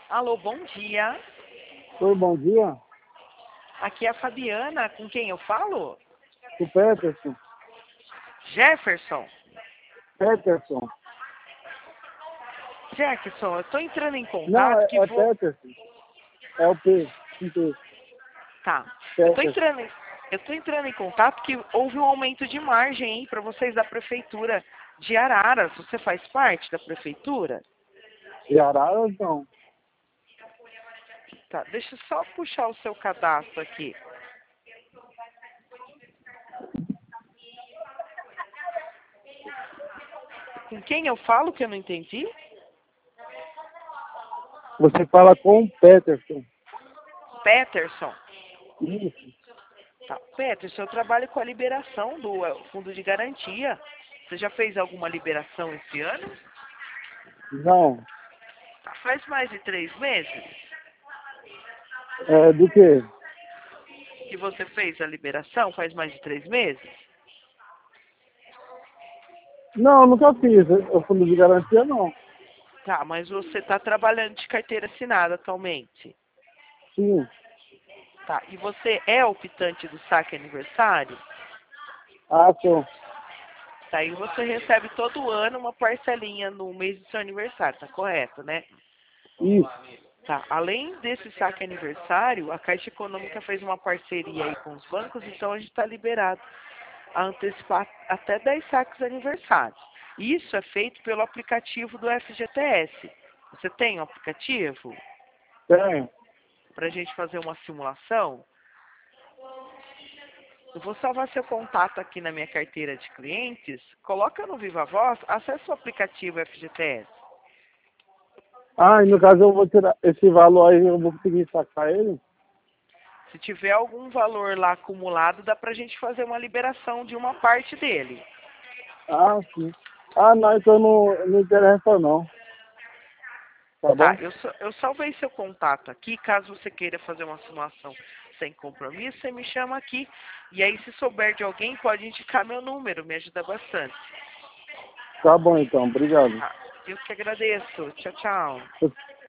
Alô, bom dia. Oi, bom dia. Aqui é a Fabiana, com quem eu falo? O Peterson. Jefferson. Peterson. Jackson, eu estou entrando em Não, contato que é vou... Peterson. É o P. Com P. Tá. Peterson. Eu tô entrando em contato que houve um aumento de margem, hein, para vocês da prefeitura de Araras. Você faz parte da prefeitura? E Araras, não. Tá, deixa eu só puxar o seu cadastro aqui. Com quem eu falo que eu não entendi? Você fala com o Peterson. Peterson. Isso. Tá. Peterson, eu trabalho com a liberação do fundo de garantia. Você já fez alguma liberação esse ano? Não. Tá, faz mais de 3 meses É do quê? que você fez a liberação? Faz mais de 3 meses? Não, nunca fiz. O fundo de garantia, não. Tá, mas você está trabalhando de carteira assinada atualmente. Sim. Tá, e você é optante do saque aniversário? Ah, sou. Tá, e você recebe todo ano uma parcelinha no mês do seu aniversário, tá correto, né? Isso. Tá, além desse saque aniversário, a Caixa Econômica fez uma parceria aí com os bancos, então a gente está liberado a antecipar até 10 saques aniversários. Isso é feito pelo aplicativo do FGTS. Você tem um aplicativo Tenho. para a gente fazer uma simulação? Eu vou salvar seu contato aqui na minha carteira de clientes. Coloca no Viva Voz, acessa o aplicativo FGTS. Ah, e no caso eu vou tirar esse valor aí, eu vou conseguir sacar ele? Se tiver algum valor lá acumulado, dá pra gente fazer uma liberação de uma parte dele. Ah, sim. Ah, não, então não interessa não. Tá Tá, bom? eu salvei seu contato aqui. Caso você queira fazer uma simulação sem compromisso, você me chama aqui. E aí, se souber de alguém, pode indicar meu número, me ajuda bastante. Tá bom então, obrigado. Tá, eu que agradeço. Tchau, tchau.